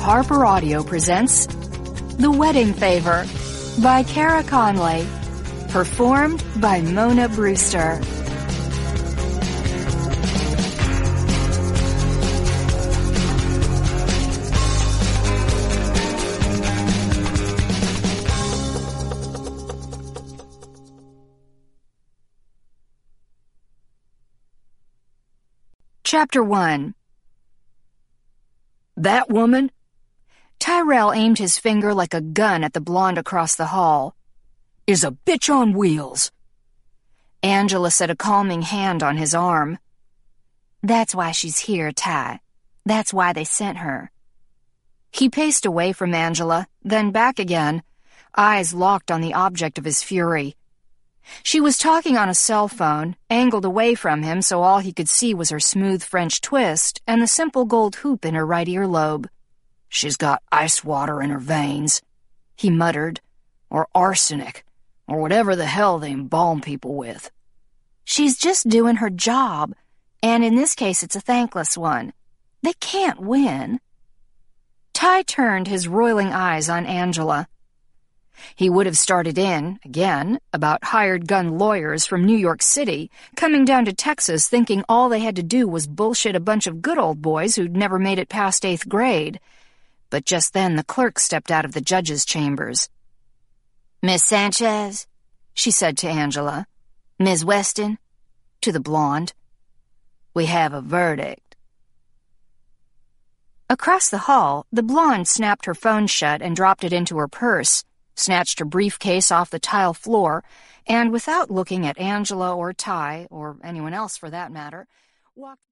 Harper Audio presents The Wedding Favor by Kara Conley, performed by Mona Brewster. Chapter 1. That woman? Tyrell aimed his finger like a gun at the blonde across the hall. Is a bitch on wheels. Angela set a calming hand on his arm. That's why she's here, Ty. That's why they sent her. He paced away from Angela, then back again, eyes locked on the object of his fury. She was talking on a cell phone, angled away from him so all he could see was her smooth French twist and the simple gold hoop in her right earlobe. She's got ice water in her veins, he muttered, or arsenic, or whatever the hell they embalm people with. She's just doing her job, and in this case it's a thankless one. They can't win. Ty turned his roiling eyes on Angela. He would have started in, again, about hired gun lawyers from New York City coming down to Texas thinking all they had to do was bullshit a bunch of good old boys who'd never made it past 8th grade. But just then the clerk stepped out of the judge's chambers. "Miss Sanchez," she said to Angela. "Miss Weston," to the blonde. "We have a verdict." Across the hall, the blonde snapped her phone shut and dropped it into her purse, snatched her briefcase off the tile floor, and without looking at Angela or Ty, or anyone else for that matter, walked